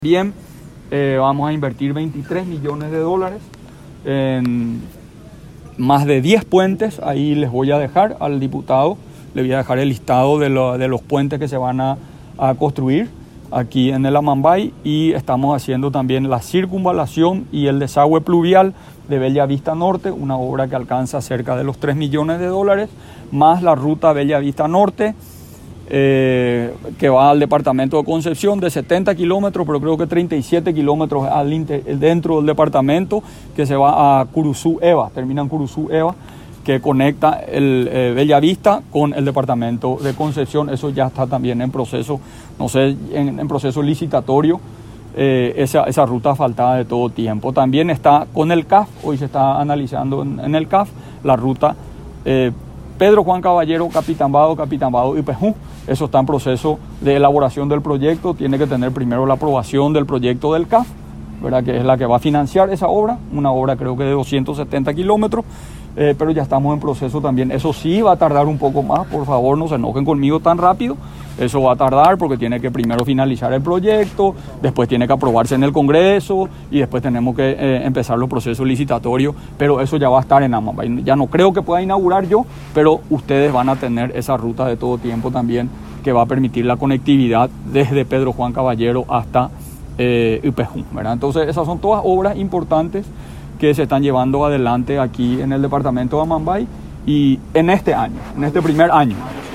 Bien, vamos a invertir 23 millones de dólares en más de 10 puentes. Ahí les voy a dejar al diputado, le voy a dejar el listado de los puentes que se van a construir aquí en el Amambay, y estamos haciendo también la circunvalación y el desagüe pluvial de Bella Vista Norte, una obra que alcanza cerca de los 3 millones de dólares, más la ruta Bella Vista Norte, que va al departamento de Concepción, de 70 kilómetros, pero creo que 37 kilómetros dentro del departamento, que se va a Curuzú-Eva, termina en Curuzú-Eva, que conecta el Bella Vista con el departamento de Concepción. Eso ya está también en proceso, no sé, en proceso licitatorio, esa ruta asfaltada de todo tiempo. También está con el CAF, hoy se está analizando en el CAF la ruta Pedro Juan Caballero, Capitambado y Pejú. Eso está en proceso de elaboración del proyecto. Tiene que tener primero la aprobación del proyecto del CAF, ¿verdad?, que es la que va a financiar esa obra, una obra creo que de 270 kilómetros, pero ya estamos en proceso también. Eso sí va a tardar un poco más, por favor no se enojen conmigo tan rápido. Eso va a tardar porque tiene que primero finalizar el proyecto, después tiene que aprobarse en el Congreso y después tenemos que empezar los procesos licitatorios, pero eso ya va a estar en Amambay. Ya no creo que pueda inaugurar yo, pero ustedes van a tener esa ruta de todo tiempo también, que va a permitir la conectividad desde Pedro Juan Caballero hasta Ipejú, ¿verdad? Entonces esas son todas obras importantes que se están llevando adelante aquí en el departamento de Amambay, y en este año, en este primer año.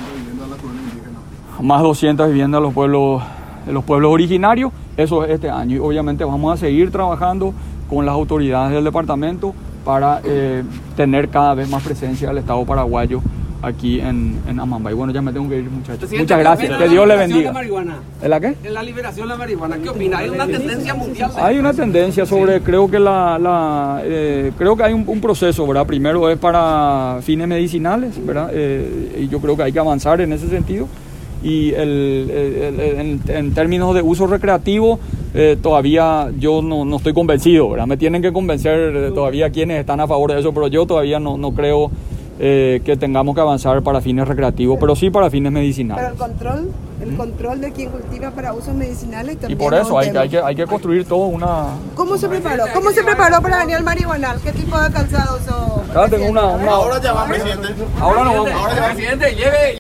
Más 200 viviendas de los pueblos originarios, eso es este año, y obviamente vamos a seguir trabajando con las autoridades del departamento para tener cada vez más presencia del Estado paraguayo aquí en Amambay. Bueno, ya me tengo que ir, muchachos. Presidente, muchas gracias, que Dios le bendiga. ¿En la qué? En la liberación de la marihuana, ¿qué opina? ¿Hay una tendencia mundial? Hay una tendencia sobre, creo que creo que hay un proceso, ¿verdad? Primero es para fines medicinales, ¿verdad? Y yo creo que hay que avanzar en ese sentido. Y en términos de uso recreativo, todavía yo no estoy convencido, ¿verdad? Me tienen que convencer todavía quienes están a favor de eso, pero yo todavía no creo que tengamos que avanzar para fines recreativos, pero sí para fines medicinales. Pero el control de quien cultiva para usos medicinales también. Y por eso hay que construir todo una... ¿Cómo se preparó? ¿Cómo se preparó para venir al marihuanal? ¿Qué tipo de calzado usó? Acá tengo una... Ahora ya va, presidente. Ahora no vamos. Ahora ya va, presidente. Lleve.